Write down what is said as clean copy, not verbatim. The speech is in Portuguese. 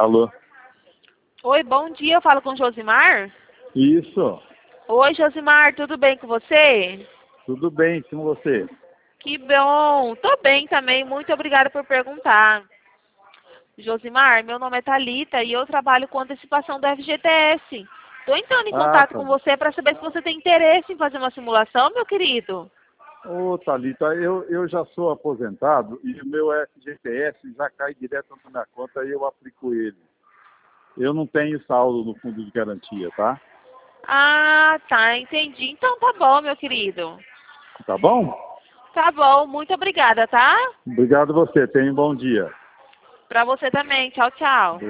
Alô? Oi, bom dia, eu falo com o Josimar? Isso. Oi, Josimar, tudo bem com você? Tudo bem com você? Que bom, tô bem também, muito obrigada por perguntar. Josimar, meu nome é Thalita e eu trabalho com antecipação do FGTS. Tô entrando em Ah, contato tá. com você para saber se você tem interesse em fazer uma simulação, meu querido. Ô, Thalita, eu já sou aposentado e o meu FGTS já cai direto na minha conta e eu aplico ele. Eu não tenho saldo no fundo de garantia, tá? Ah, tá, entendi. Então tá bom, meu querido. Tá bom? Tá bom, muito obrigada, tá? Obrigado você. Tenha um bom dia. Pra você também. Tchau, tchau.